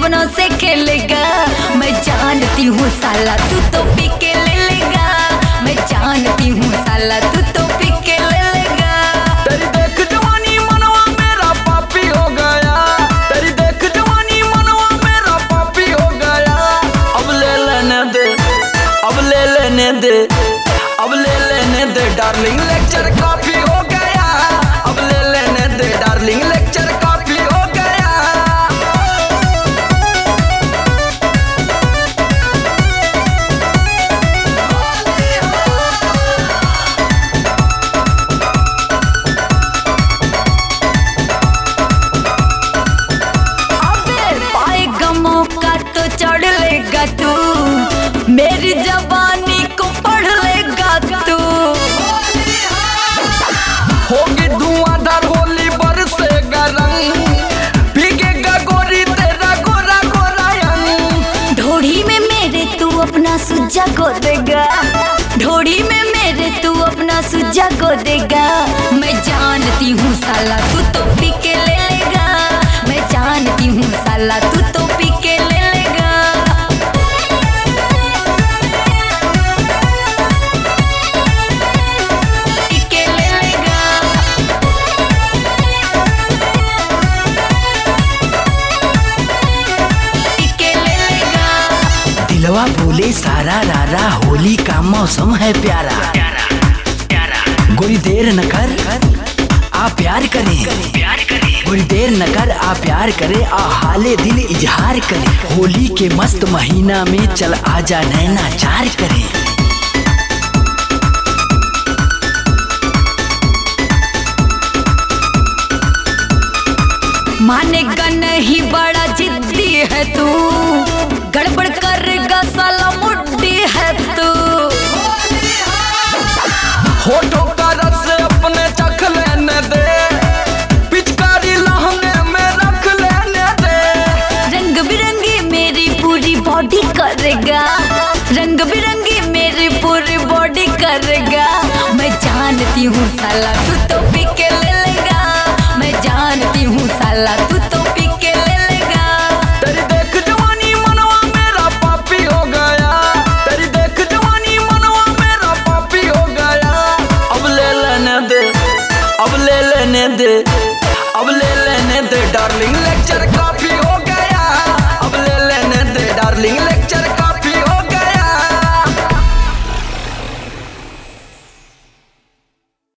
सपनों से खेलेगा। मैं जानती हूँ साला तू तो पी के ले लेगा। मैं जानती हूँ साला तू तो पी के ले लेगा। तेरी देख जवानी मनवा मेरा पापी हो गया। तेरी देख जवानी मनवा मेरा पापी हो गया। अब ले लेने दे, अब ले लेने दे, अब ले लेने दे डार्लिंग, लेक्चर काफी हो गया। अब ले लेने दे डार्लिंग, लेक्चर काफी हो गया। अबे पाएगा मौका तो चढ़ लेगा तू, मेरी जवानी को पढ़ लेगा तू। होगी धुआंधार होली बरसेगा रंग, भीगेगा गोरी तेरा गोरा गोरा रंग। ढोड़ी में मेरे तू अपना सुज्जा को देगा। ढोड़ी में मेरे तू अपना सुज्जा को देगा। मैं जानती हूँ साला तू तो पी के ले लेगा। मैं जानती हूँ साला तू तो पी के ले लेगा। पी के ले लेगा। पी के ले लेगा। दिलवा बोले सारा रारा, होली का मौसम है प्यारा। गोरी देर न कर आ प्यार करें, गोरी देर न कर आ प्यार करे, आ हाले दिल इजहार करे। होली के मस्त महीना में चल आजा नैना चार करें। मानेगा नहीं बड़ा जिद्दी है तू, गड़बड़ करेगा साला मुड्डी है तू। होठों का रस अपने चख लेने दे, पिचकारी लहंगे में रख लेने दे। रंग बिरंगी मेरी पूरी बॉडी करेगा। रंग बिरंगी मेरी पूरी बॉडी करेगा। मैं जानती हूँ साला तू तो पी के ले लेगा। मैं जानती हूँ साला तू तो पी के ले लेगा। तेरी देख जवानी मनवा मेरा पापी हो गया। तेरी देख जवानी मनवा मेरा पापी हो गया। अब ले लेने दे, अब ले लेने दे, अब ले लेने दे डार्लिंग, लेक्चर काफी